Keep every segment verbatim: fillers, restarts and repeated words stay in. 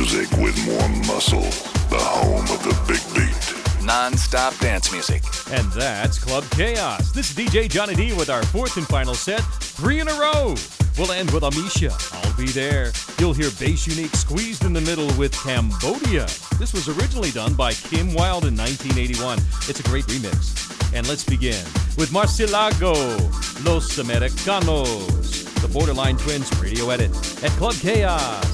music with more muscle. The home of the big beat. Non-stop dance music. And that's Club Chaos. This is D J Johnny D with our fourth and final set, three in a row. We'll end with Amisha, I'll Be There. You'll hear Bass Unique squeezed in the middle with Cambodia. This was originally done by Kim Wilde in nineteen eighty-one. It's a great remix. And let's begin with Marcilago, Los Americanos, the Borderline Twins radio edit at Club Chaos.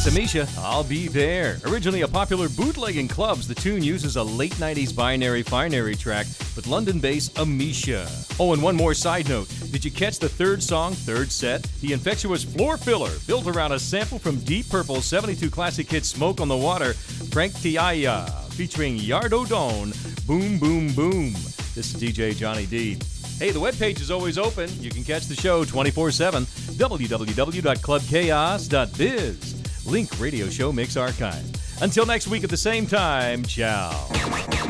It's Amisha, I'll Be There. Originally a popular bootleg in clubs, the tune uses a late nineties binary finary track with London-based Amisha. Oh, and one more side note. Did you catch the third song, third set? The infectious floor filler, built around a sample from Deep Purple's seventy-two classic hit Smoke on the Water, Frank Tiaya, featuring Yardo Dawn, Boom Boom Boom. This is D J Johnny D. Hey, the webpage is always open. You can catch the show twenty-four seven, w w w dot club chaos dot biz. Link Radio Show Mix Archive. Until next week at the same time, ciao.